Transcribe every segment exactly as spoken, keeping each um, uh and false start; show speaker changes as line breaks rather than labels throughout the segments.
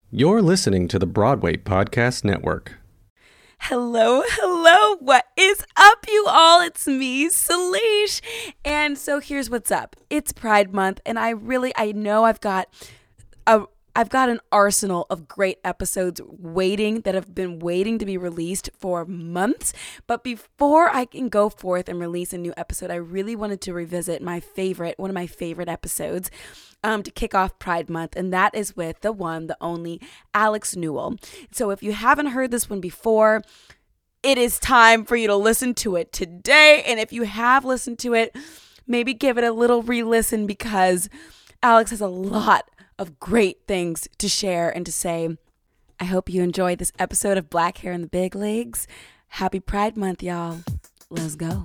You're listening to the Broadway Podcast Network.
Hello, hello. What is up, you all? It's me, Salish. And so here's what's up. It's Pride Month, and I really, I know I've got a I've got an arsenal of great episodes waiting that have been waiting to be released for months. But before I can go forth and release a new episode, I really wanted to revisit my favorite, one of my favorite episodes um, to kick off Pride Month. And that is with the one, the only Alex Newell. So if you haven't heard this one before, it is time for you to listen to it today. And if you have listened to it, maybe give it a little re-listen because Alex has a lot of great things to share and to say. I hope you enjoyed this episode of Black Hair in the Big Leagues. Happy Pride Month, y'all. Let's go.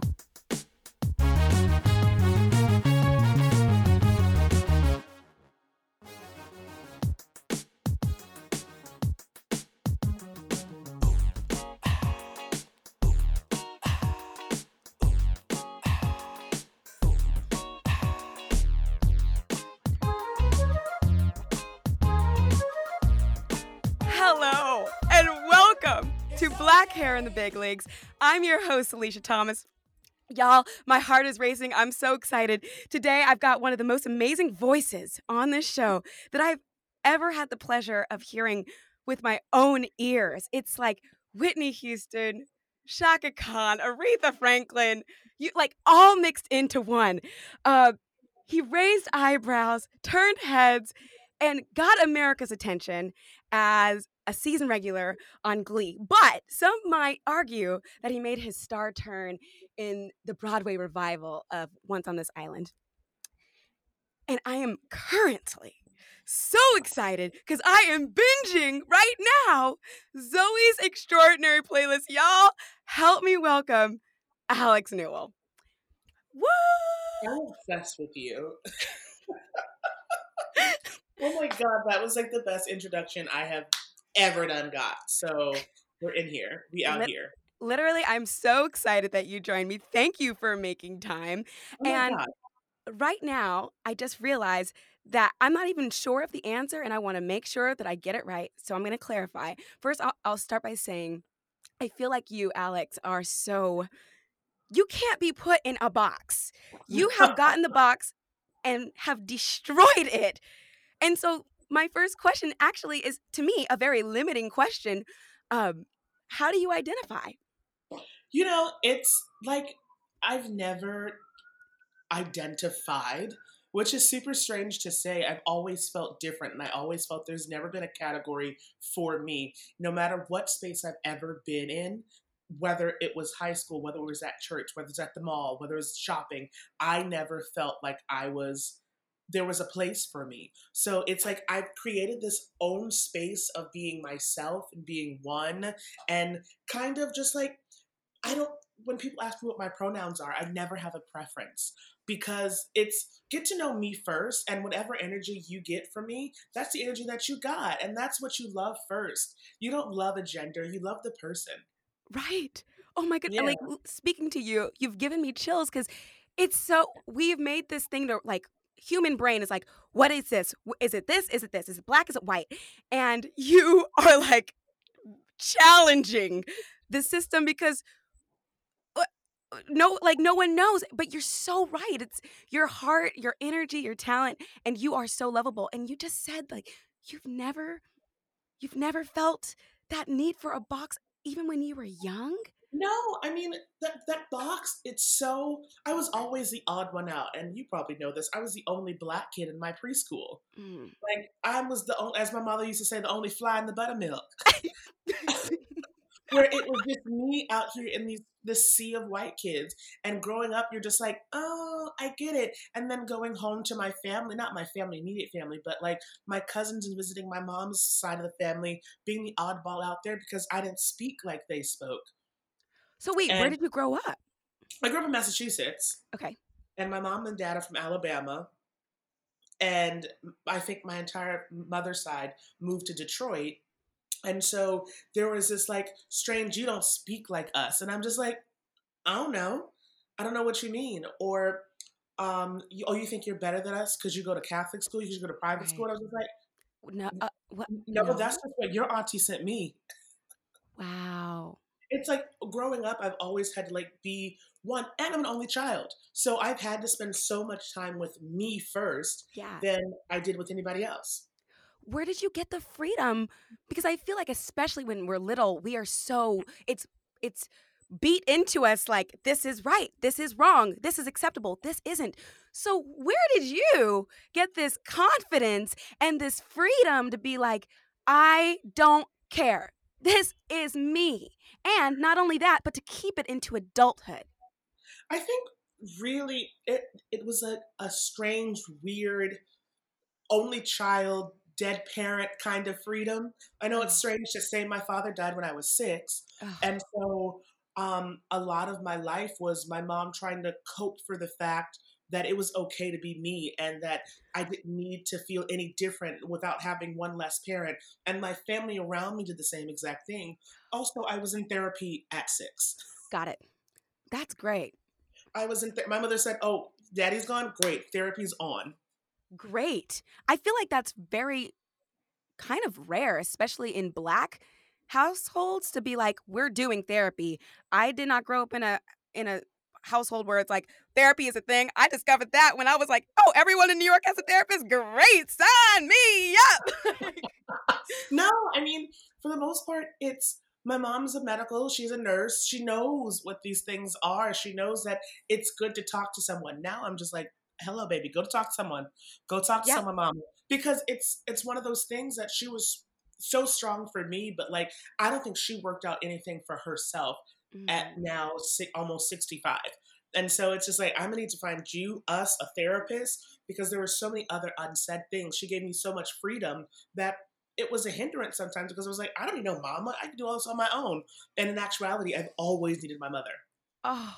Hello and welcome to Black Hair in the Big Leagues. I'm your host, Alicia Thomas. Y'all, my heart is racing. I'm so excited. Today, I've got one of the most amazing voices on this show that I've ever had the pleasure of hearing with my own ears. It's like Whitney Houston, Chaka Khan, Aretha Franklin, you like all mixed into one. Uh, he raised eyebrows, turned heads, and got America's attention as a season regular on Glee. But some might argue that he made his star turn in the Broadway revival of Once on This Island. And I am currently so excited because I am binging right now Zoe's Extraordinary Playlist. Y'all, help me welcome Alex Newell. Woo!
I'm obsessed with you. Oh my God, that was like the best introduction I have ever done got. So we're in here. We out
Lit-
here.
Literally, I'm so excited that you joined me. Thank you for making time.
Oh my
and
God.
right now, I just realized that I'm not even sure of the answer, and I want to make sure that I get it right. So I'm going to clarify. First, I'll, I'll start by saying, I feel like you, Alex, are so, you can't be put in a box. You have gotten the box and have destroyed it. And so my first question actually is, to me, a very limiting question. Um, how do you identify?
You know, it's like I've never identified, which is super strange to say. I've always felt different, and I always felt there's never been a category for me. No matter what space I've ever been in, whether it was high school, whether it was at church, whether it's at the mall, whether it was shopping, I never felt like I was, there was a place for me. So it's like I've created this own space of being myself and being one, and kind of just like, I don't, when people ask me what my pronouns are, I never have a preference because it's get to know me first, and whatever energy you get from me, that's the energy that you got, and that's what you love first. You don't love a gender, you love the person.
Right. Oh my goodness.
Yeah.
Like l- speaking to you, you've given me chills because it's so, we've made this thing to like, human brain is like, what is this? W- Is it this? Is it this? Is it black? Is it white? And you are like challenging the system because uh, no, like no one knows, but you're so right. It's your heart, your energy, your talent, and you are so lovable. And you just said like, you've never, you've never felt that need for a box even when you were young?
No, I mean that that box. It's so. I was always the odd one out, and you probably know this. I was the only black kid in my preschool.
Mm.
Like I was the only, as my mother used to say, the only fly in the buttermilk. Where it was just me out here in these this sea of white kids. And growing up, you're just like, oh, I get it. And then going home to my family, not my family, immediate family, but like my cousins and visiting my mom's side of the family, being the oddball out there because I didn't speak like they spoke.
So wait, where
And
did you grow up?
I grew up in Massachusetts,
Okay.
and my mom and dad are from Alabama. And I think my entire mother's side moved to Detroit. And so there was this like strange, you don't speak like us. And I'm just like, I don't know. I don't know what you mean. Or, um, you, oh, you think you're better than us because you go to Catholic school, because you go to private school.
Right.
And I was just like,
No, uh, What?
No, that's
No?
just what your auntie sent me.
Wow.
It's like growing up, I've always had to like be one, and I'm an only child. So I've had to spend so much time with me first
Yeah.
than I did with anybody else.
Where did you get the freedom? Because I feel like especially when we're little, we are so it's it's beat into us like this is right, this is wrong, this is acceptable, this isn't. So where did you get this confidence and this freedom to be like, I don't care. This is me. And not only that, but to keep it into adulthood.
I think really it it was a, a strange, weird, only child, dead parent kind of freedom. I know it's
Oh,
strange to say my father died when I was six.
oh,
And so um, a lot of my life was my mom trying to cope for the fact that it was okay to be me and that I didn't need to feel any different without having one less parent. And my family around me did the same exact thing. Also, I was in therapy at six.
got it. That's great.
I was in, th- my mother said, "Oh, daddy's gone. Great. Therapy's on."
Great. I feel like that's very kind of rare, especially in Black households, to be like, we're doing therapy. I did not grow up in a in a household where it's like therapy is a thing. I discovered that when I was like, oh, everyone in New York has a therapist. Great, sign me up.
No, I mean, for the most part, it's my mom's a medical, she's a nurse. She knows what these things are. She knows that it's good to talk to someone. Now I'm just like, hello, baby, go talk to someone. Go talk to
Yeah.
someone, mom. Because it's it's one of those things that she was so strong for me, but like I don't think she worked out anything for herself at
Mm.
now si- almost sixty-five. And so it's just like, I'm gonna need to find you, us, a therapist, because there were so many other unsaid things. She gave me so much freedom that it was a hindrance sometimes because I was like, I don't need no mama. I can do all this on my own. And in actuality, I've always needed my mother.
Oh,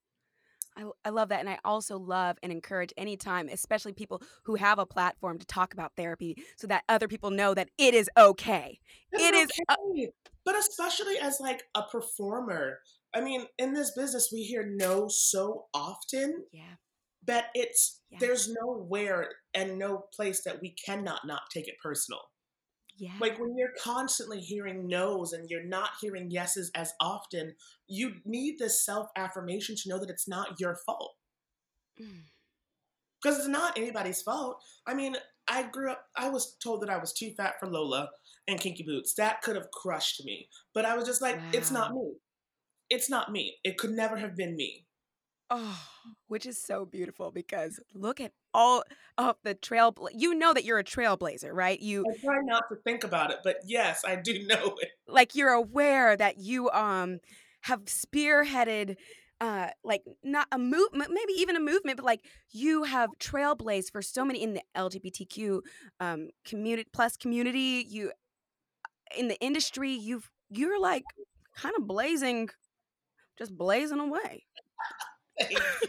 I, I love that. And I also love and encourage anytime, especially people who have a platform to talk about therapy so that other people know that it is okay.
It's
It is, uh,
okay. But especially as like a performer, I mean, in this business, we hear no so often
yeah,
that it's,
yeah,
there's nowhere and no place that we cannot not take it personal.
yeah.
Like when you're constantly hearing no's and you're not hearing yeses as often, you need this self affirmation to know that it's not your fault.
Mm.
Because it's not anybody's fault. I mean, I grew up, I was told that I was too fat for Lola and Kinky Boots. That could have crushed me. But I was just like, it's not
Wow.
me. It's not me. It could never have been me.
Oh, which is so beautiful because look at all of the trail. You know that you're a trailblazer, right? You
I try not to think about it, but yes, I do know it.
like you're aware that you um have spearheaded uh like not a movement, maybe even a movement, but like you have trailblazed for so many in the L G B T Q um community plus community. You in the industry, you've you're like kind of blazing, just blazing away.
Thank you.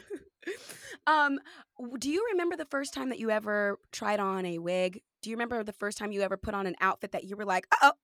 um, w- do you remember the first time that you ever tried on a wig? Do you remember the first time you ever put on an outfit that you were like, "Uh oh,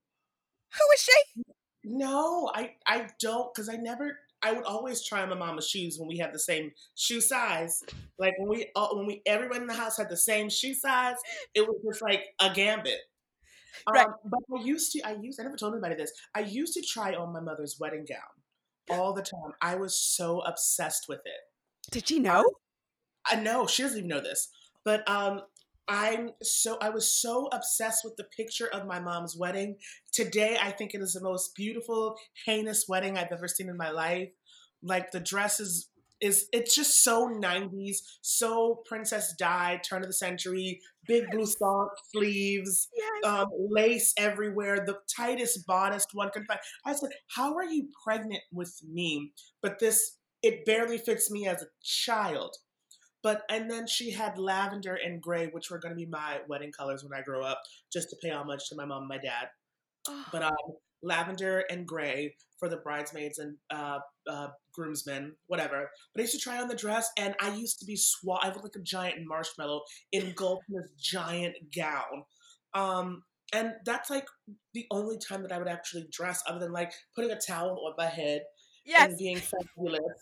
who is she?"
No, I, I don't, because I never, I would always try on my mama's shoes when we had the same shoe size. Like when we, all, when we, everyone in the house had the same shoe size, it was just like a gambit.
Right?
Um, but I used to, I used, I never told anybody this. I used to try on my mother's wedding gown all the time. I was so obsessed with it.
Did she
I,
know?
I know she doesn't even know this, but um, I'm so I was so obsessed with the picture of my mom's wedding. Today, I think it is the most beautiful, heinous wedding I've ever seen in my life. Like the dress is is it's just so nineties, so Princess Di, turn of the century, big blue
Yes.
sock sleeves,
Yes.
um, lace everywhere, the tightest bodice one could find. I said, "How are you pregnant with me?" But this it barely fits me as a child. But and then she had lavender and gray, which were going to be my wedding colors when I grow up, just to pay homage to my mom and my dad. But
Oh,
um, lavender and gray for the bridesmaids and uh, uh, groomsmen, whatever. But I used to try on the dress, and I used to be swa- I looked like a giant marshmallow engulfed in this giant gown. Um, and that's like the only time that I would actually dress, other than like putting a towel on my head and
yes.
being fabulous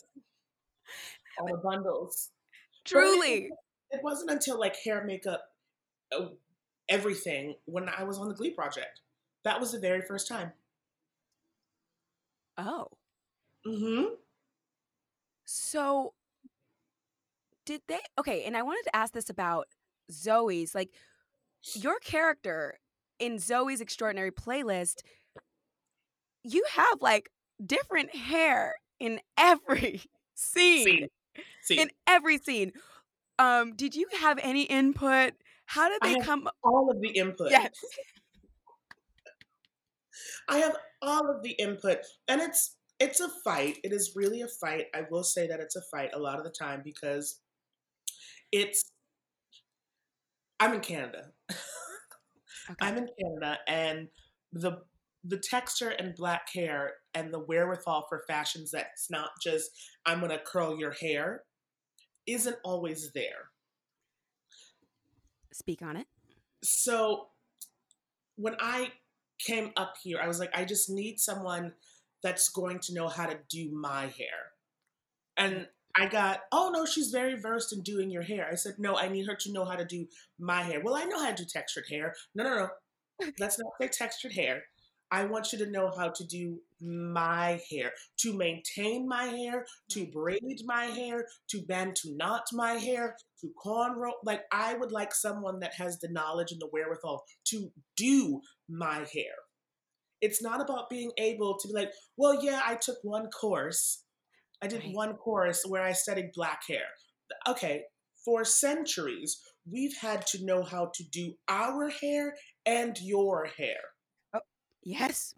on the bundles. But I mean, it,
Truly.
it wasn't until like hair, makeup, uh, everything when I was on the Glee project. That was the very first time.
Oh.
Mm-hmm.
So did they okay, and I wanted to ask this about Zoe's, like your character in Zoe's Extraordinary Playlist, you have like different hair in every scene.
See,
In
see.
every scene. Um, did you have any input? How did
I
they
have
come
all of the input.
Yes.
I have all of the input, and it's it's a fight. It is really a fight. I will say that it's a fight a lot of the time because it's I'm in Canada.
Okay.
I'm in Canada, and the the texture and black hair and the wherewithal for fashions that's not just I'm gonna curl your hair isn't always there.
Speak on it.
So when I came up here, I was like, I just need someone that's going to know how to do my hair. And I got, oh no, she's very versed in doing your hair. I said, no, I need her to know how to do my hair. Well, I know how to do textured hair. No, no, no. Let's not say textured hair. I want you to know how to do my hair, to maintain my hair, to braid my hair, to bend to knot my hair, to cornrow. Like, I would like someone that has the knowledge and the wherewithal to do my hair. It's not about being able to be like, well, yeah, I took one course. I did
Right.
one course where I studied black hair. Okay, for centuries, we've had to know how to do our hair and your hair.
Oh, yes.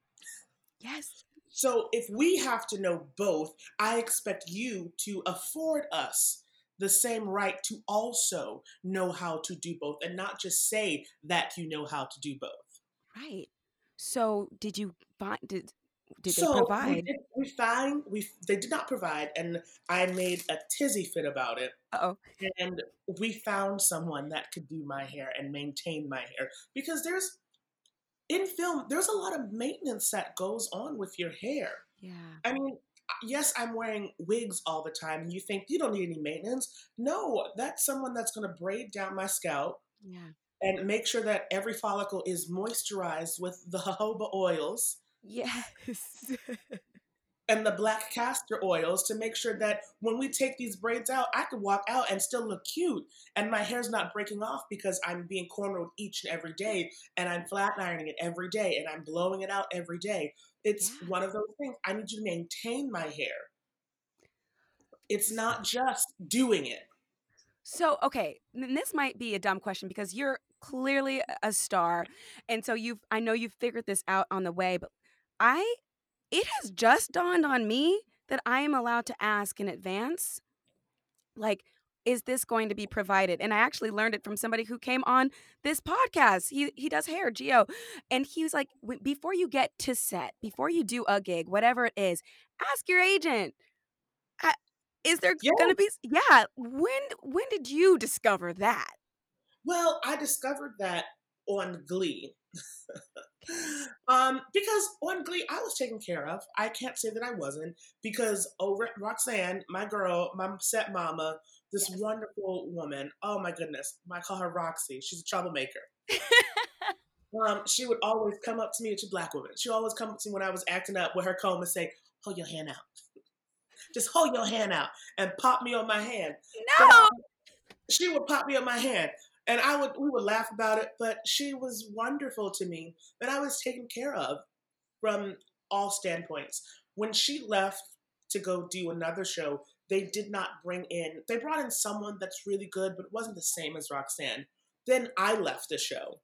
Yes.
So if we have to know both, I expect you to afford us the same right to also know how to do both and not just say that you know how to do both.
Right. So did you find did did they
So we
provide?
did, we found we they did not provide, and I made a tizzy fit about it.
Uh-oh.
And we found someone that could do my hair and maintain my hair because there's in film there's a lot of maintenance that goes on with your hair.
Yeah.
I mean, yes, I'm wearing wigs all the time, and you think you don't need any maintenance. No, that's someone that's going to braid down my scalp
Yeah.
and make sure that every follicle is moisturized with the jojoba oils
Yes.
and the black castor oils to make sure that when we take these braids out, I can walk out and still look cute. And my hair's not breaking off because I'm being cornrowed each and every day, and I'm flat ironing it every day, and I'm blowing it out every day. It's
Yeah.
one of those things. I need you to maintain my hair. It's not just doing it.
So, okay, and this might be a dumb question because you're clearly a- a star. And so you've I know you've figured this out on the way, but I it has just dawned on me that I am allowed to ask in advance, like, is this going to be provided? And I actually learned it from somebody who came on this podcast. He he does hair, Gio, and he was like, "W- before you get to set, before you do a gig, whatever it is, ask your agent. "I- Is there
Yeah.
gonna be? s- Yeah. When when did you discover that?
Well, I discovered that on Glee. um, because on Glee, I was taken care of. I can't say that I wasn't because over at Roxanne, my girl, my set mama, this
Yes.
wonderful woman. Oh my goodness, I call her Roxy. She's a troublemaker. Um, she would always come up to me. It's a black woman. She would always come up to me when I was acting up with her comb and say, "Hold your hand out. Just hold your hand out," and pop me on my hand. But
No.
um, she would pop me on my hand, and I would we would laugh about it. But she was wonderful to me, and I was taken care of from all standpoints. When she left to go do another show, they did not bring in. They brought in someone that's really good, but it wasn't the same as Roxanne. Then I left the show,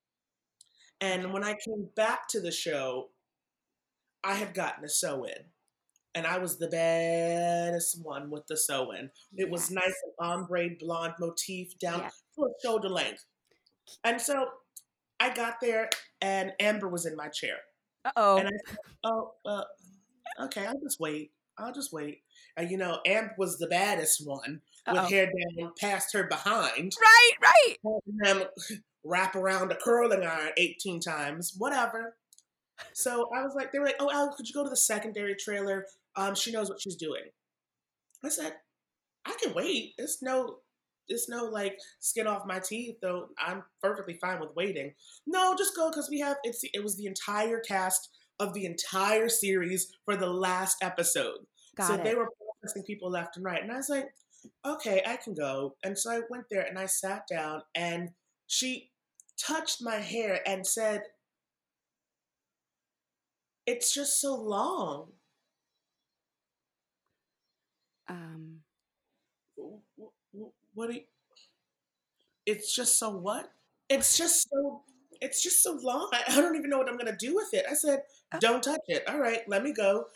and when I came back to the show, I had gotten a sew-in. And I was the baddest one with the sew-in. It was nice
Yes.
and ombre blonde motif down
Yeah.
to a shoulder length. And so I got there, and Amber was in my chair.
Uh-oh.
And I said, oh, uh, okay, I'll just wait. I'll just wait. And you know, Amber was the baddest one with
Uh-oh.
hair down past her behind.
Right, right.
Having them wrap around a curling iron eighteen times, whatever. So I was like, they were like, oh, Al, could you go to the secondary trailer? Um, she knows what she's doing. I said, I can wait. It's no, It's no like skin off my teeth, though I'm perfectly fine with waiting. No, just go because we have it's it was the entire cast of the entire series for the last episode. So
Got
they
it.
were processing people left and right. And I was like, okay, I can go. And so I went there and I sat down and she touched my hair and said, it's just so long.
Um,
What do you, it's just so what? It's just so it's just so long. I, I don't even know what I'm gonna do with it. I said,
oh.
don't touch it. All right, let me go.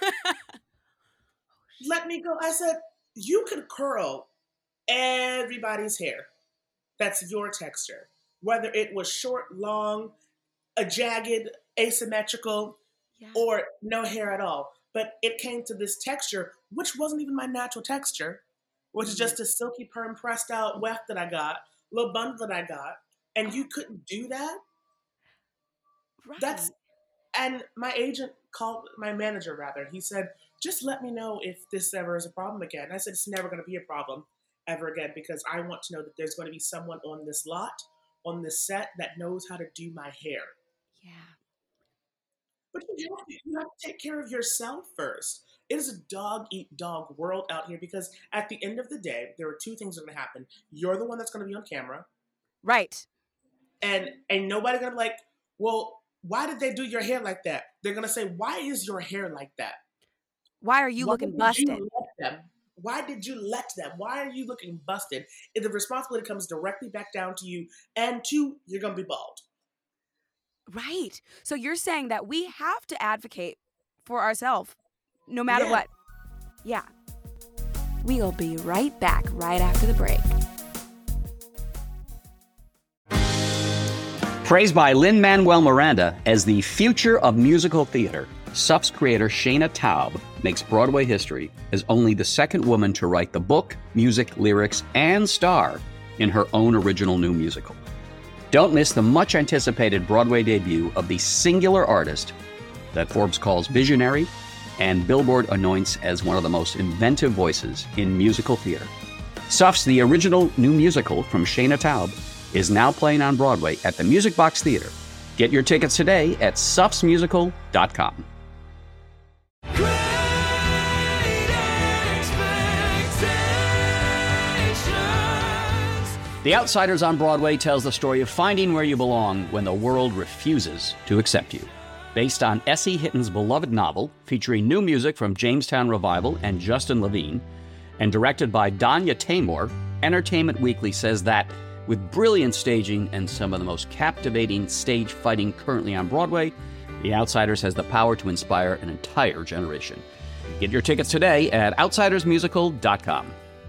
Let me go. I said, you can curl everybody's hair. That's your texture. Whether it was short, long, a jagged, asymmetrical,
Yeah.
or no hair at all. But it came to this texture, which wasn't even my natural texture, which is just a silky perm pressed out weft that I got, little bundle that I got, and you couldn't do that?
Right.
That's and my agent called my manager rather. He said, just let me know if this ever is a problem again. And I said, it's never going to be a problem ever again because I want to know that there's going to be someone on this lot, on this set that knows how to do my hair.
Yeah.
But you have, to, you have to take care of yourself first. It is a dog eat dog world out here because at the end of the day, there are two things that are going to happen. You're the one that's going to be on camera.
Right.
And ain't nobody going to be like, well, why did they do your hair like that? They're going to say, why is your hair like that?
Why are you
Why
looking
did
busted?
you let them? Why did you let them? Why are you looking busted? If the responsibility comes directly back down to you, and two, you're going to be bald.
Right. So you're saying that we have to advocate for ourselves no matter
Yeah.
what. Yeah. We'll be right back right after the break.
Praised by Lin-Manuel Miranda as the future of musical theater, S U F's creator Shayna Taub makes Broadway history as only the second woman to write the book, music, lyrics, and star in her own original new musical. Don't miss the much-anticipated Broadway debut of the singular artist that Forbes calls visionary and Billboard anoints as one of the most inventive voices in musical theater. S U F's The Original New Musical from Shayna Taub is now playing on Broadway at the Music Box Theater. Get your tickets today at sufs musical dot com. The Outsiders on Broadway tells the story of finding where you belong when the world refuses to accept you. Based on S E. Hitton's beloved novel, featuring new music from Jamestown Revival and Justin Levine, and directed by Danya Taymor, Entertainment Weekly says that, with brilliant staging and some of the most captivating stage fighting currently on Broadway, The Outsiders has the power to inspire an entire generation. Get your tickets today at outsiders musical dot com.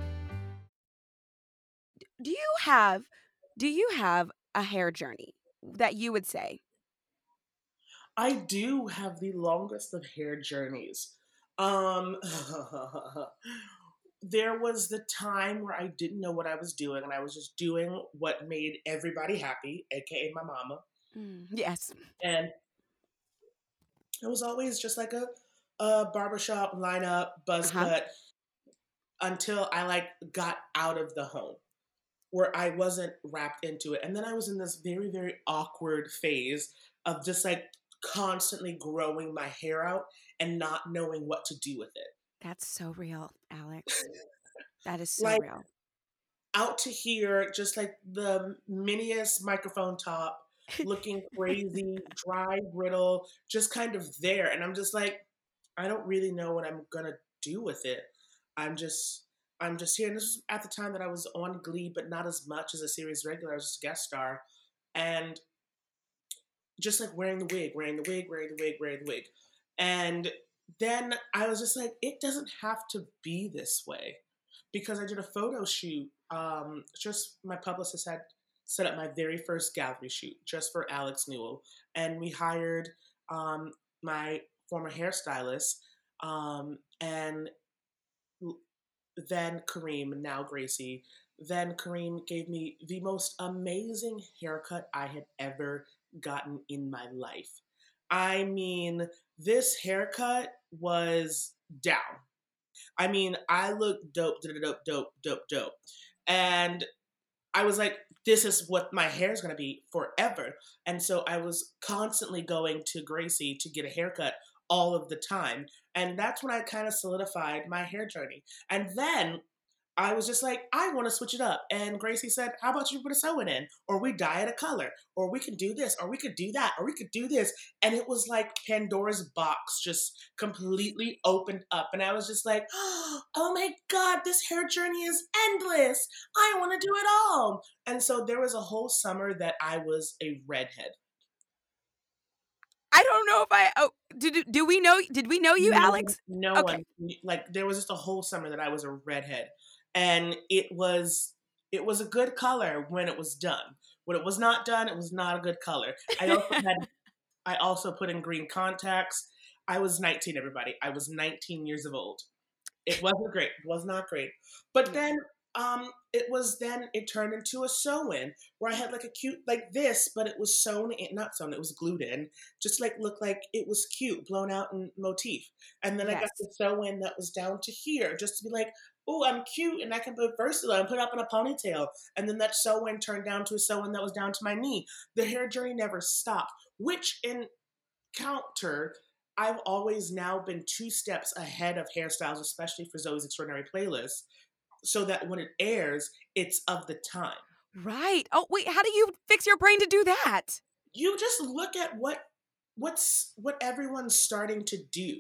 Do you have do you have a hair journey that you would say?
I do have the longest of hair journeys. Um, there was the time where I didn't know what I was doing, and I was just doing what made everybody happy, aka my mama.
Mm, yes.
And it was always just like a, a barbershop lineup, buzz
Uh-huh.
cut, until I like got out of the home where I wasn't wrapped into it. And then I was in this very, very awkward phase of just like constantly growing my hair out and not knowing what to do with it.
That's so real, Alex. That is so
Like
real.
out to here, just like the miniest microphone top, looking crazy, dry, brittle, just kind of there. And I'm just like, I don't really know what I'm gonna do with it. I'm just I'm just here. And this was at the time that I was on Glee, but not as much as a series regular. I was just a guest star. And just like wearing the wig, wearing the wig, wearing the wig, wearing the wig. And then I was just like, it doesn't have to be this way. Because I did a photo shoot. Um, just my publicist had set up my very first gallery shoot just for Alex Newell. And we hired um, my former hairstylist um, and then Kareem, now Gracie. Then Kareem gave me the most amazing haircut I had ever gotten in my life. I mean, this haircut was down. I mean, I look dope, dope, dope, dope, dope. And I was like, this is what my hair is going to be forever. And so I was constantly going to Gracie to get a haircut all of the time. And that's when I kind of solidified my hair journey. And then I was just like, I want to switch it up. And Gracie said, how about you put a sew-in in? Or we dye it a color. Or we can do this. Or we could do that. Or we could do this. And it was like Pandora's box just completely opened up. And I was just like, oh my God, this hair journey is endless. I want to do it all. And so there was a whole summer that I was a redhead.
I don't know if I, oh, did, do we know, did we know you,
no,
Alex?
No
okay.
one, like there was just a whole summer that I was a redhead. And it was it was a good color when it was done. When it was not done, it was not a good color. I also had I also put in green contacts. I was nineteen, everybody. I was nineteen years of old. It wasn't great. It was not great. But then um it was then it turned into a sew-in where I had like a cute like this, but it was sewn in, not sewn, it was glued in, just like looked like it was cute, blown out in motif. And then yes. I got the sew-in that was down to here, just to be like, oh, I'm cute and I can put versatile and put up in a ponytail. And then that sew-in turned down to a sew-in that was down to my knee. The hair journey never stopped, which in counter, I've always now been two steps ahead of hairstyles, especially for Zoe's Extraordinary Playlist, so that when it airs, it's of the time.
Right. Oh, wait, how do you fix your brain to do that?
You just look at what what's what everyone's starting to do.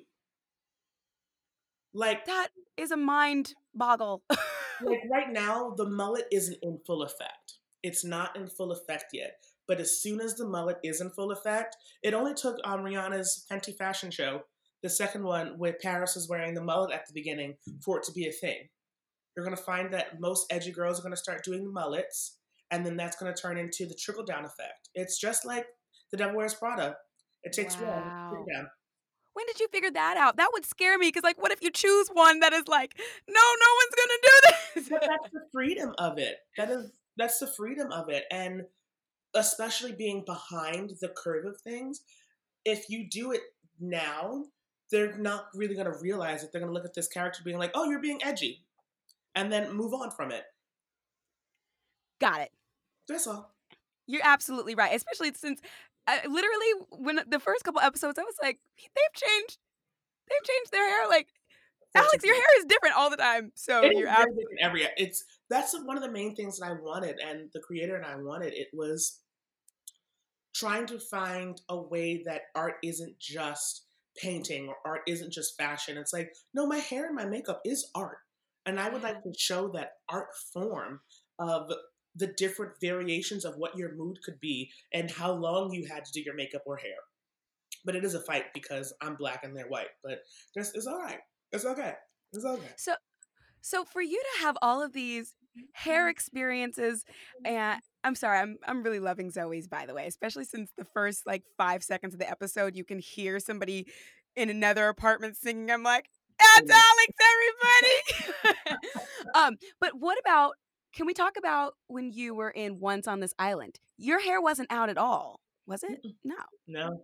Like
that is a mind boggle.
Like right now, the mullet isn't in full effect. It's not in full effect yet. But as soon as the mullet is in full effect, it only took um, Rihanna's Fenty fashion show, the second one where Paris was wearing the mullet at the beginning, for it to be a thing. You're going to find that most edgy girls are going to start doing the mullets, and then that's going to turn into the trickle-down effect. It's just like The Devil Wears Prada. It takes
wow.
one to trickle down.
When did you figure that out? That would scare me, because, like, what if you choose one that is like, no, no one's going to do this?
But that's the freedom of it. That is, that's the freedom of it. And especially being behind the curve of things, if you do it now, they're not really going to realize it. They're going to look at this character being like, oh, you're being edgy. And then move on from it.
Got it.
That's all.
You're absolutely right. Especially since, uh, literally, when the first couple episodes, I was like, they've changed. They've changed their hair. Like, Alex, your hair is different all the time. So
it
you're
is
absolutely
different every. It's that's one of the main things that I wanted, and the creator and I wanted. It was trying to find a way that art isn't just painting or art isn't just fashion. It's like, no, my hair and my makeup is art. And I would like to show that art form of the different variations of what your mood could be and how long you had to do your makeup or hair. But it is a fight because I'm black and they're white. But it's, it's all right. It's okay. It's okay.
So, so for you to have all of these hair experiences, and I'm sorry, I'm I'm really loving Zoe's, by the way, especially since the first like five seconds of the episode, you can hear somebody in another apartment singing. I'm like, that's Alex, everybody. um, but what about, can we talk about when you were in Once on This Island? Your hair wasn't out at all, was it? No.
No.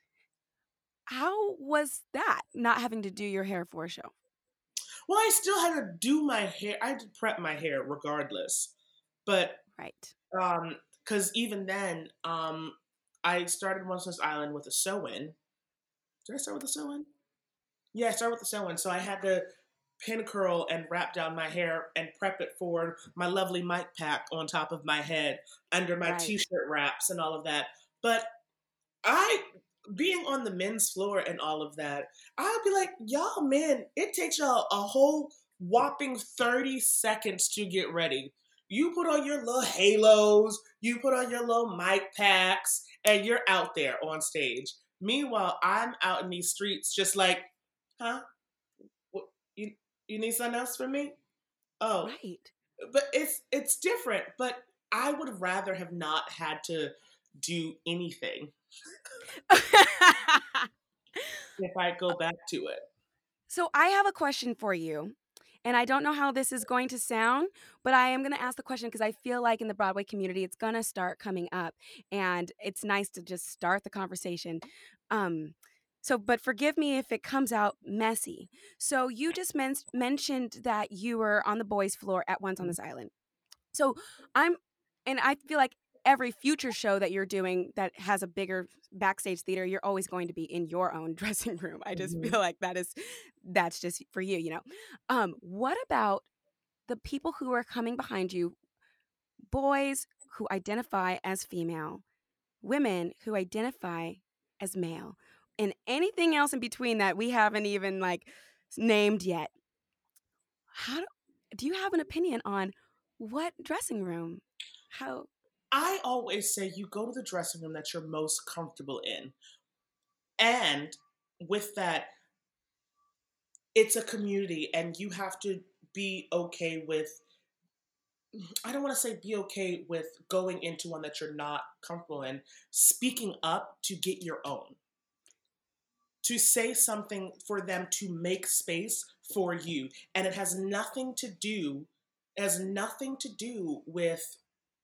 How was that, not having to do your hair for a show?
Well, I still had to do my hair. I had to prep my hair regardless. But,
right.
um, because even then, um, I started Once on This Island with a sew-in. Did I start with a sew-in? Yeah, I started with the sew-in. So I had to pin curl and wrap down my hair and prep it for my lovely mic pack on top of my head, under my right. t-shirt wraps and all of that. But I, being on the men's floor and all of that, I'd be like, y'all men, it takes y'all a whole whopping thirty seconds to get ready. You put on your little halos, you put on your little mic packs, and you're out there on stage. Meanwhile, I'm out in these streets just like, huh? What, you you need something else from me? Oh,
right.
But it's it's different. But I would rather have not had to do anything if I go back to it.
So I have a question for you, and I don't know how this is going to sound, but I am going to ask the question because I feel like in the Broadway community, it's going to start coming up, and it's nice to just start the conversation. Um, So, but forgive me if it comes out messy. So you just men- mentioned that you were on the boys' floor at Once on This Island. So I'm, and I feel like every future show that you're doing that has a bigger backstage theater, you're always going to be in your own dressing room. I just
Mhm.
feel like that is, that's just for you, you know. Um, what about the people who are coming behind you, boys who identify as female, women who identify as male, and anything else in between that we haven't even like named yet? How do, do you have an opinion on what dressing room? How?
I always say you go to the dressing room that you're most comfortable in. And with that, it's a community and you have to be okay with, I don't want to say be okay with going into one that you're not comfortable in, speaking up to get your own, to say something for them to make space for you. And it has nothing to do, it has nothing to do with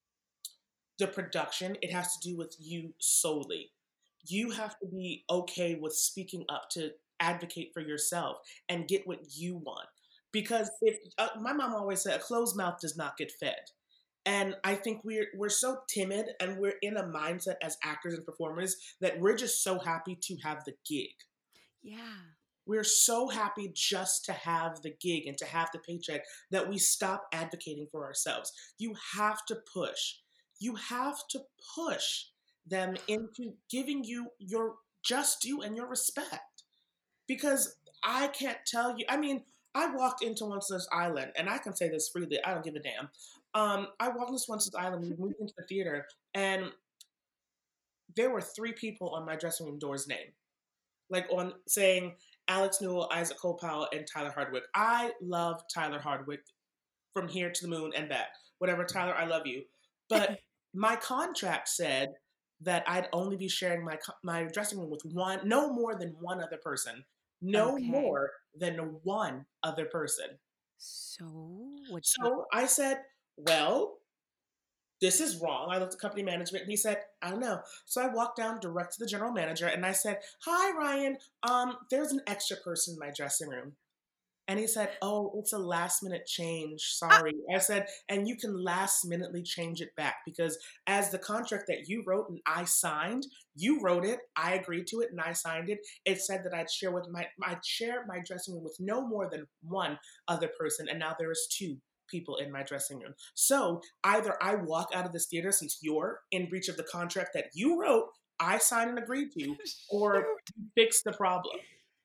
the production. It has to do with you solely. You have to be okay with speaking up to advocate for yourself and get what you want. Because if uh, my mom always said, a closed mouth does not get fed. And I think we're we're so timid and we're in a mindset as actors and performers that we're just so happy to have the gig.
Yeah.
We're so happy just to have the gig and to have the paycheck that we stop advocating for ourselves. You have to push. You have to push them into giving you your just due and your respect. Because I can't tell you, I mean, I walked into Once This Island, and I can say this freely, I don't give a damn. Um, I walked into Once This Island, we moved into the theater, and there were three people on my dressing room door's name. Like on saying Alex Newell, Isaac Cole Powell, and Tyler Hardwick. I love Tyler Hardwick from here to the moon and back. Whatever, Tyler, I love you. But my contract said that I'd only be sharing my my dressing room with one, no more than one other person. No
Okay.
more than one other person.
So what?
So I said, well, this is wrong. I looked at company management and he said, I don't know. So I walked down direct to the general manager and I said, hi, Ryan. Um, there's an extra person in my dressing room. And he said, oh, it's a last minute change.
Ah,
Sorry. I said, and you can last minutely change it back because as the contract that you wrote and I signed, you wrote it, I agreed to it and I signed it. It said that I'd share with my I'd share my dressing room with no more than one other person. And now there is two people in my dressing room. So either I walk out of this theater since you're in breach of the contract that you wrote, I signed and agreed to, or
shoot.
you fix the problem.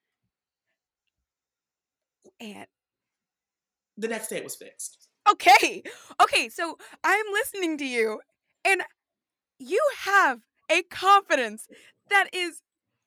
And
The next day it was fixed.
okay. Okay, so I'm listening to you and you have a confidence that is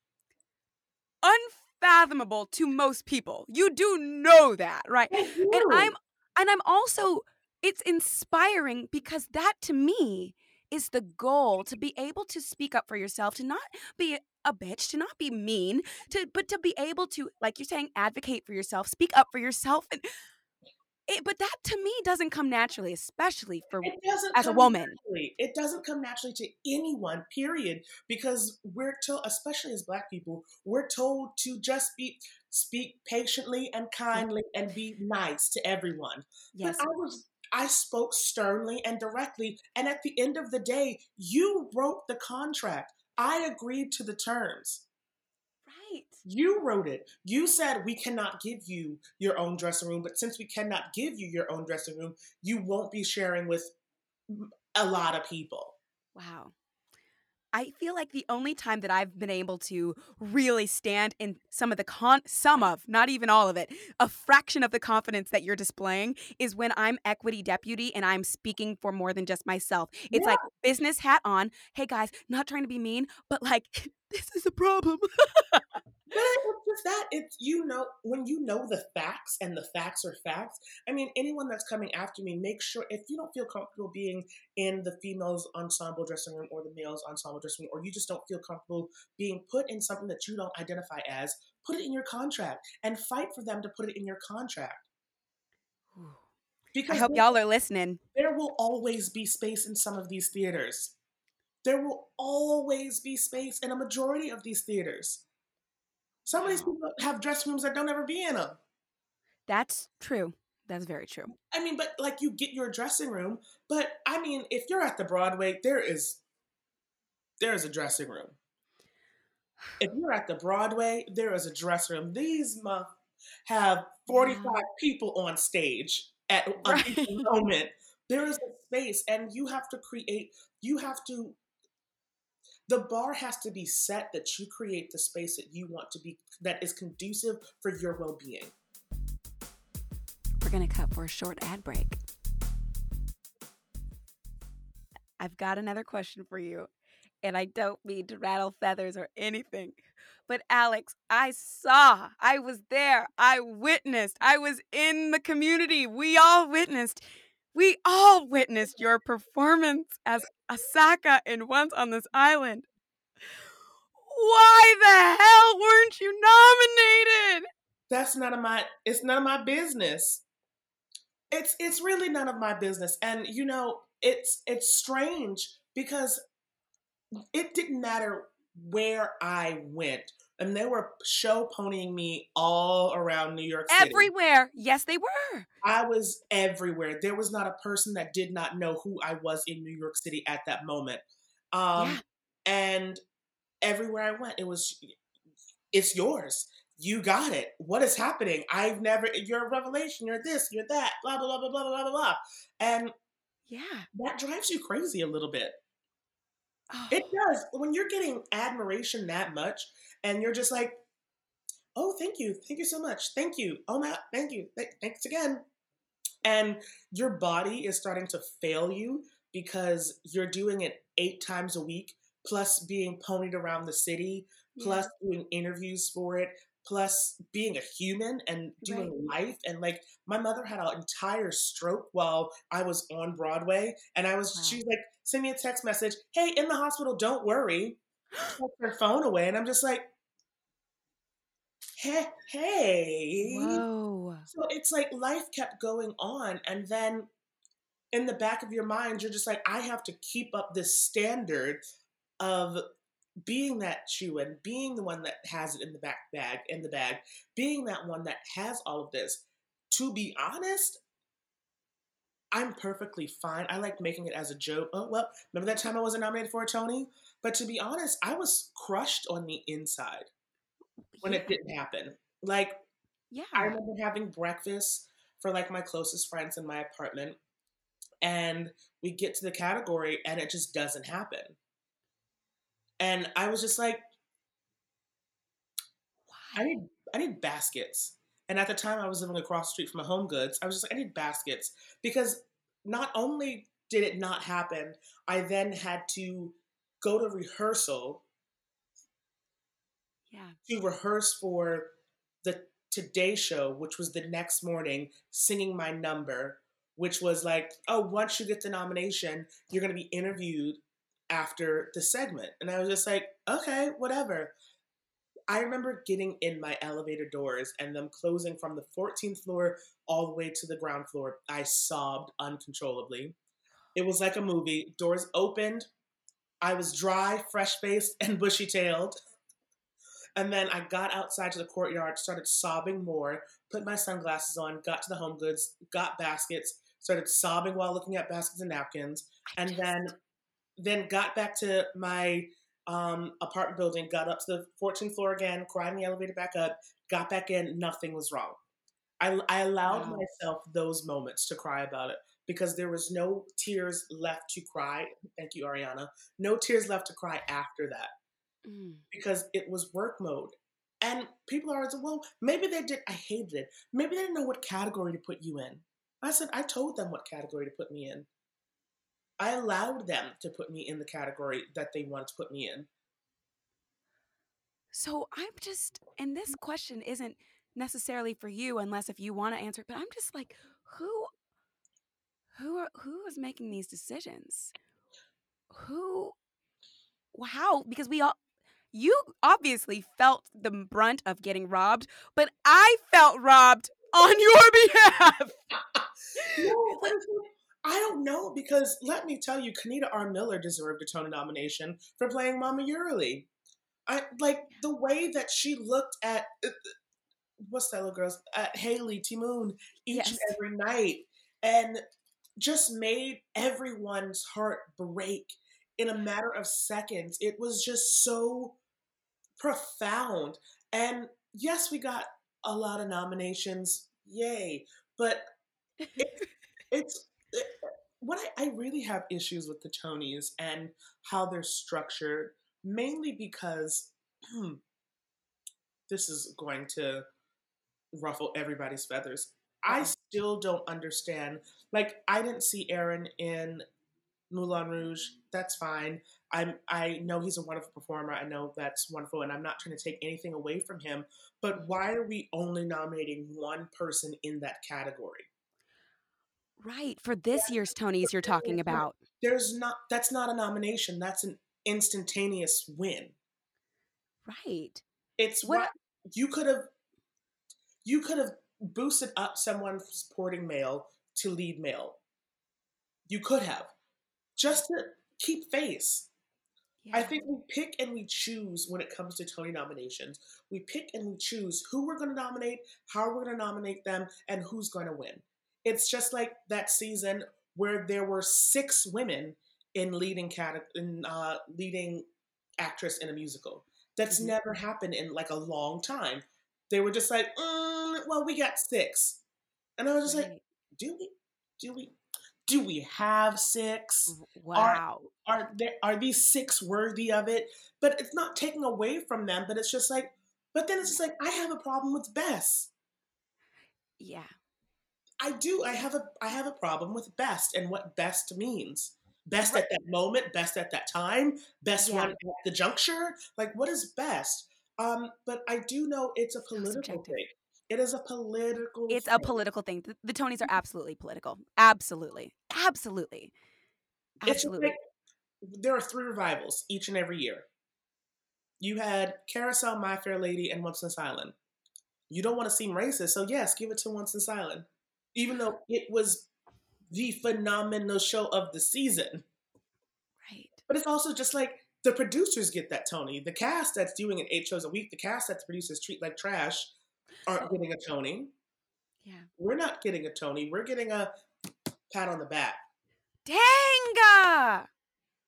unfathomable to most people. You do know that, right?
I
And I'm
do.
and I'm also, it's inspiring because that to me is the goal, to be able to speak up for yourself, to not be a bitch, to not be mean, to but to be able to, like you're saying, advocate for yourself, speak up for yourself. And it, but that to me doesn't come naturally, especially for
It doesn't
as a
come
woman.
naturally. It doesn't come naturally to anyone, period. Because we're told, especially as Black people, we're told to just be speak patiently and
Yep.
kindly and be nice to everyone. But
Yes.
I was I spoke sternly and directly, and at the end of the day, you wrote the contract. I agreed to the terms.
Right.
You wrote it. You said we cannot give you your own dressing room, but since we cannot give you your own dressing room, you won't be sharing with a lot of people.
Wow. I feel like the only time that I've been able to really stand in some of the con, some of, not even all of it, a fraction of the confidence that you're displaying is when I'm equity deputy and I'm speaking for more than just myself. It's
Yeah,
like business hat on. Hey guys, not trying to be mean, but like, this is a problem.
but it's just that it's you know when you know the facts and the facts are facts. I mean, anyone that's coming after me, make sure if you don't feel comfortable being in the females ensemble dressing room or the males ensemble dressing room, or you just don't feel comfortable being put in something that you don't identify as, put it in your contract and fight for them to put it in your contract
I
because
hope y'all are listening.
there will always be space in some of these theaters. There will always be space in a majority of these theaters. Some of these
Wow.
people have dressing rooms that don't ever be in them.
That's true. That's very true.
I mean, but like you get your dressing room, but I mean, if you're at the Broadway, there is there is a dressing room. If you're at the Broadway, there is a dressing room. These months have forty-five
Yeah.
people on stage at a
Right.
given moment. There is a space, and you have to create, you have to, the bar has to be set that you create the space that you want to be, that is conducive for your well-being.
We're going to cut for a short ad break. I've got another question for you, and I don't mean to rattle feathers or anything. But Alex, I saw, I was there, I witnessed, I was in the community. We all witnessed, we all witnessed your performance as Asaka in Once on This Island. Why the hell weren't you nominated?
That's none of my, it's none of my business. It's it's really none of my business. And you know, it's it's strange because it didn't matter where I went. And they were show ponying me all around New York City.
Everywhere. Yes, they were.
I was everywhere. There was not a person that did not know who I was in New York City at that moment. Um,
Yeah.
And everywhere I went, it was, it's yours. You got it. What is happening? I've never, you're a revelation. You're this, you're that, blah, blah, blah, blah, blah, blah, blah, blah. And
Yeah.
that drives you crazy a little bit.
Oh.
It does. When you're getting admiration that much and you're just like, oh, thank you. Thank you so much. Thank you. Oh my, thank you. Th- thanks again. And your body is starting to fail you because you're doing it eight times a week, plus being ponied around the city, plus
Yeah.
doing interviews for it, plus being a human and doing
Right.
life. And like my mother had an entire stroke while I was on Broadway. And I was,
Wow.
she's like, send me a text message. Hey, in the hospital, don't worry. Took her phone away. And I'm just like, hey, hey.
Whoa.
So it's like life kept going on. And then in the back of your mind, you're just like, I have to keep up this standard of being that shoe and being the one that has it in the back bag, in the bag, being that one that has all of this. To be honest, I'm perfectly fine. I like making it as a joke. Oh, well, remember that time I wasn't nominated for a Tony? But to be honest, I was crushed on the inside when
Yeah.
it didn't happen. Like, I
Yeah.
remember having breakfast for like my closest friends in my apartment, and we get to the category and it just doesn't happen. And I was just like, I
Why?
need I need baskets. And at the time I was living across the street from a Home Goods. I was just like, I need baskets. Because not only did it not happen, I then had to go to rehearsal
Yeah.
to rehearse for the Today Show, which was the next morning, singing my number, which was like, oh, once you get the nomination, you're going to be interviewed after the segment. And I was just like, okay, whatever. I remember getting in my elevator doors and them closing from the fourteenth floor all the way to the ground floor. I sobbed uncontrollably. It was like a movie. Doors opened. I was dry, fresh-faced, and bushy-tailed. And then I got outside to the courtyard, started sobbing more, put my sunglasses on, got to the Home Goods, got baskets, started sobbing while looking at baskets and napkins,
I
and
just.
then then got back to my um, apartment building, got up to the fourteenth floor again, cried in the elevator back up, got back in, nothing was wrong. I, I allowed
Wow.
myself those moments to cry about it because there was no tears left to cry. Thank you, Ariana. No tears left to cry after that
Mm.
because it was work mode. And people are always, well, maybe they did. I hated it. Maybe they didn't know what category to put you in. I said, I told them what category to put me in. I allowed them to put me in the category that they wanted to put me in.
So I'm just, and this question isn't necessarily for you unless if you want to answer it, but I'm just like, who, who are, who is making these decisions? Who, how? Because we all, you obviously felt the brunt of getting robbed, but I felt robbed on your behalf.
No, but it's like, I don't know because let me tell you, Kenita R. Miller deserved a Tony nomination for playing Mama Yurley. I like the way that she looked at what's that little girl's, uh, Haley, Timoon, each and
Yes.
every night, and just made everyone's heart break in a matter of seconds. It was just so profound. And yes, we got a lot of nominations, yay! But it's it's it, what I, I really have issues with the Tonys and how they're structured, mainly because this is going to ruffle everybody's feathers. I
Uh-oh.
still don't understand. Like, I didn't see Aaron in Moulin Rouge. That's fine. I'm I know he's a wonderful performer. I know that's wonderful, and I'm not trying to take anything away from him. But why are we only nominating one person in that category?
Right. For this year's Tonys you're talking about.
There's not that's not a nomination. That's an instantaneous win.
Right.
It's
What
what you could have you could have boosted up someone supporting male to lead male. You could have. Just to keep face.
yeah.
I think we pick and we choose when it comes to Tony nominations. We pick and we choose who we're going to nominate, how we're going to nominate them, and who's going to win. It's just like that season where there were six women in leading cat- in uh, leading actress in a musical. That's
Mhm.
never happened in like a long time. They were just like, mm, well, we got six, and I was just like,
Right.
do we, do we, do we have six? Are
Wow.
are there are these six worthy of it? But it's not taking away from them. But it's just like, but then it's just like I have a problem with best.
Yeah.
I do. I have a I have a problem with best and what best means. Best
Right.
at that moment, best at that time, best
Yeah.
one at the juncture. Like, what is best? Um, but I do know it's a
So
political
subjective.
thing. It is a political
It's a
thing.
political thing. The, the Tonys are absolutely political. Absolutely. Absolutely.
It's just like
Absolutely.
there are three revivals each and every year. You had Carousel, My Fair Lady, and Once in Silent. You don't want to seem racist, so yes, give it to Once in Silent. Even though it was the phenomenal show of the season.
Right.
But it's also just like the producers get that Tony. The cast that's doing it eight shows a week, the cast that the producers treat like trash aren't
Oh.
getting a Tony.
Yeah.
We're not getting a Tony. We're getting a pat on the back.
Dang!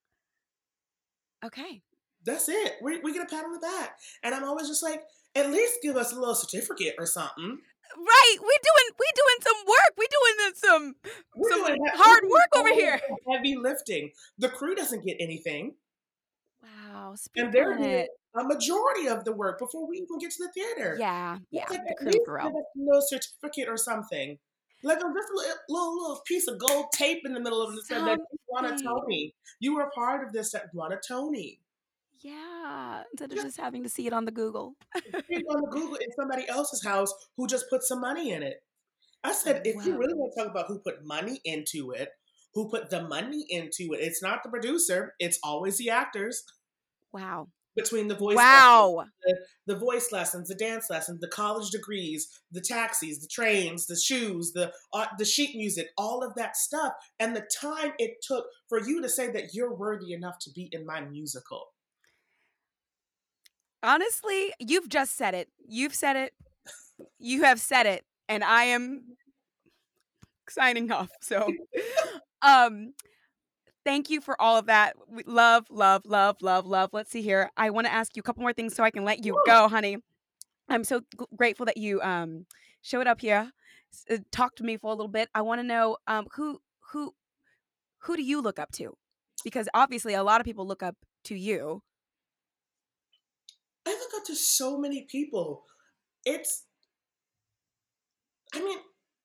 Okay.
That's it. We, we get a pat on the back. And I'm always just like, at least give us a little certificate or something.
Right. We doing we doing some work. We doing some
We're
some
doing he-
hard
we're
work
doing
over here.
Heavy lifting. The crew doesn't get anything.
Wow. Speak
And they're
on
doing
it.
a majority of the work before we even get to the theater.
Yeah. Yeah.
It's like,
The
at
crew
least
for
give
real.
us a little certificate or something. Like a just a little, little, little piece of gold tape in the middle of it that said that you won a
Something.
Tony. You were a part of this that won a Tony.
Yeah. Instead of
Just
just having to see it on the Google.
see it on the Google in somebody else's house who just put some money in it. I said, if you
Wow.
really want to talk about who put money into it, who put the money into it, it's not the producer. It's always the actors.
Wow.
Between the voice
Wow.
lessons, the, the voice lessons, the dance lessons, the college degrees, the taxis, the trains, the shoes, the uh, the sheet music, all of that stuff, and the time it took for you to say that you're worthy enough to be in my musical.
Honestly, you've just said it. You've said it. You have said it. And I am signing off. So um thank you for all of that. We- Love, love, love, love, love. Let's see here. I want to ask you a couple more things so I can let you
Woo!
go, honey. I'm so g- grateful that you um showed up here, s- uh, talked to me for a little bit. I want to know um who who who do you look up to? Because obviously a lot of people look up to you.
I look up to so many people. It's, I mean,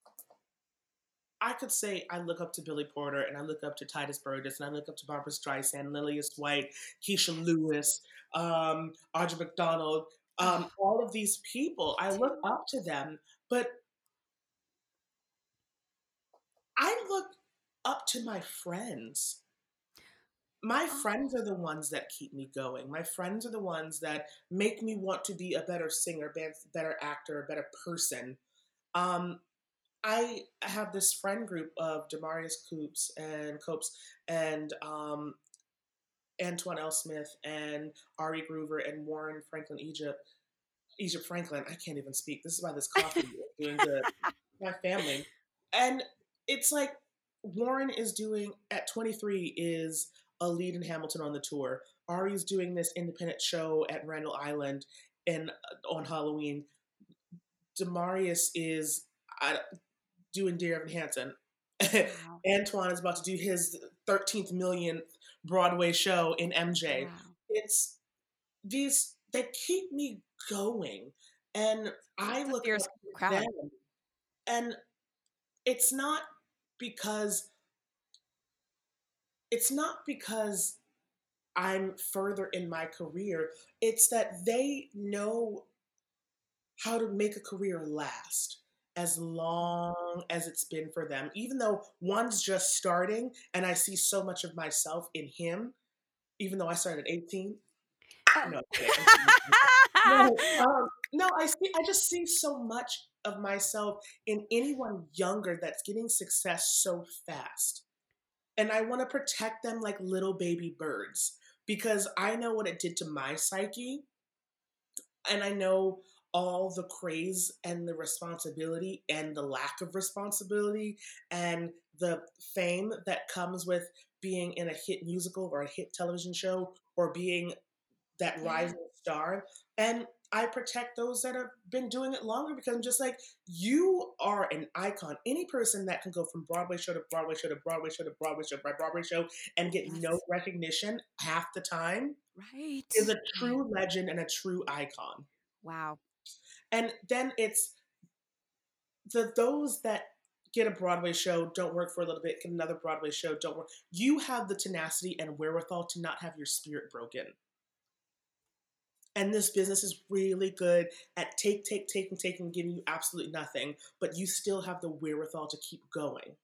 I could say I look up to Billy Porter and I look up to Titus Burgess and I look up to Barbara Streisand, Lillias White, Keisha Lewis, um, Audra McDonald, um, all of these people. I look up to them, but I look up to my friends. My
Oh,
friends are the ones that keep me going. My friends are the ones that make me want to be a better singer, be- better actor, a better person. Um, I have this friend group of Demarius Coops and Copes and um, Antoine L. Smith and Ari Groover and Warren Franklin Egypt. Egypt Franklin. I can't even speak. This is why this coffee is doing good. My family. And it's like Warren is doing, at twenty-three, is a lead in Hamilton on the tour. Ari's doing this independent show at Randall Island in, on Halloween. Demarius is uh, doing Dear Evan Hansen. Wow. Antoine is about to do his thirteenth millionth Broadway show in M J. Wow. It's these, they keep me going. And I look at them, and it's not because, it's not because I'm further in my career. It's that they know how to make a career last as long as it's been for them. Even though one's just starting, and I see so much of myself in him, even though I started at eighteen. Oh. No, no, um, no, I see. I just see so much of myself in anyone younger that's getting success so fast, and I want to protect them like little baby birds, because I know what it did to my psyche, and I know all the craze and the responsibility and the lack of responsibility and the fame that comes with being in a hit musical or a hit television show or being that yeah. rising star. And I protect those that have been doing it longer, because I'm just like, you are an icon. Any person that can go from Broadway show to Broadway show to Broadway show to Broadway show by Broadway show and get yes. no recognition half the time
right.
is a true legend and a true icon.
Wow.
And then it's the those that get a Broadway show, don't work for a little bit, get another Broadway show, don't work. You have the tenacity and wherewithal to not have your spirit broken. And this business is really good at take, take, take, and take, and giving you absolutely nothing, but you still have the wherewithal to keep going.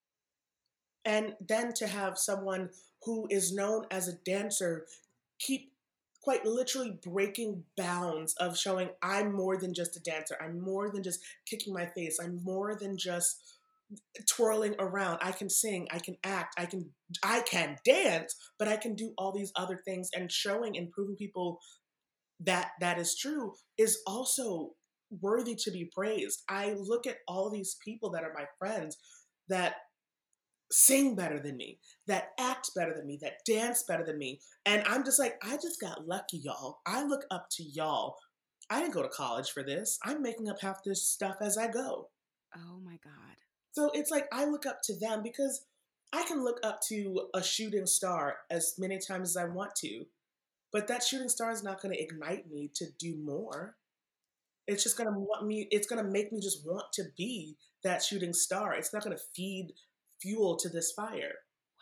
And then to have someone who is known as a dancer keep quite literally breaking bounds of showing I'm more than just a dancer. I'm more than just kicking my face. I'm more than just twirling around. I can sing, I can act, I can I can dance, but I can do all these other things, and showing and proving people that that is true is also worthy to be praised. I look at all these people that are my friends that sing better than me, that act better than me, that dance better than me. And I'm just like, I just got lucky, y'all. I look up to y'all. I didn't go to college for this. I'm making up half this stuff as I go.
Oh my God.
So it's like, I look up to them because I can look up to a shooting star as many times as I want to, but that shooting star is not going to ignite me to do more. It's just going to want me, it's going to make me just want to be that shooting star. It's not going to feed fuel to this fire.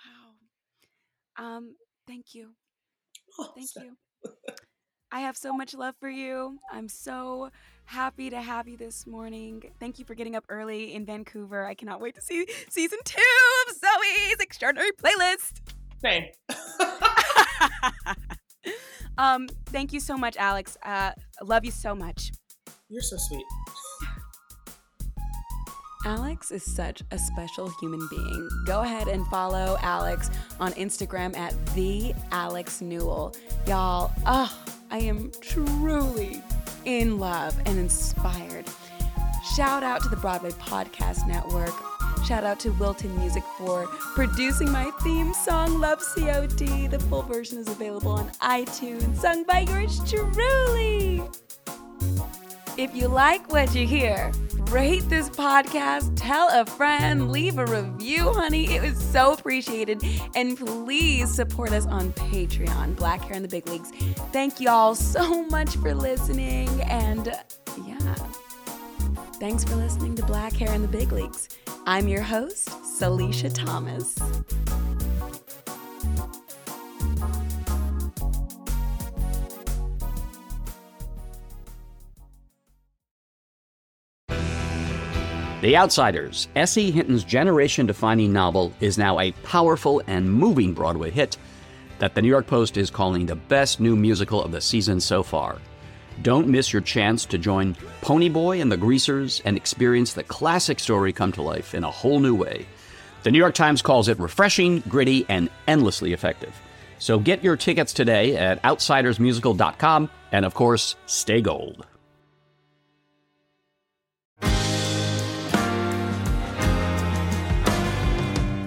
Wow. Um, thank you.
Oh,
thank
sorry.
you. I have so much love for you. I'm so happy to have you this morning. Thank you for getting up early in Vancouver. I cannot wait to see season two of Zoe's Extraordinary Playlist.
Same.
um, thank you so much, Alex. Uh, I love you so much.
You're so sweet.
Alex is such a special human being. Go ahead and follow Alex on Instagram at the Alex Newell. Y'all, oh, I am truly in love and inspired. Shout out to the Broadway Podcast Network. Shout out to Wilton Music for producing my theme song, Love C O D. The full version is available on iTunes, sung by yours truly. If you like what you hear, rate this podcast, tell a friend, leave a review, honey. It was so appreciated. And please support us on Patreon, Black Hair in the Big Leagues. Thank y'all so much for listening. And yeah, thanks for listening to Black Hair in the Big Leagues. I'm your host, Salisha Thomas.
The Outsiders, S E. Hinton's generation-defining novel, is now a powerful and moving Broadway hit that the New York Post is calling the best new musical of the season so far. Don't miss your chance to join Ponyboy and the Greasers and experience the classic story come to life in a whole new way. The New York Times calls it refreshing, gritty, and endlessly effective. So get your tickets today at outsiders musical dot com, and of course, stay gold.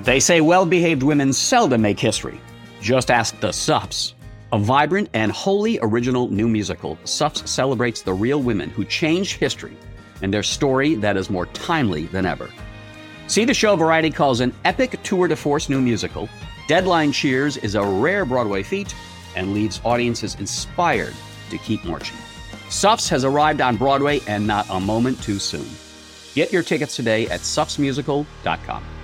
They say well-behaved women seldom make history. Just ask the Suffs. A vibrant and wholly original new musical, Suffs celebrates the real women who changed history and their story that is more timely than ever. See the show Variety calls an epic tour de force new musical. Deadline cheers is a rare Broadway feat and leaves audiences inspired to keep marching. Suffs has arrived on Broadway and not a moment too soon. Get your tickets today at suffs musical dot com.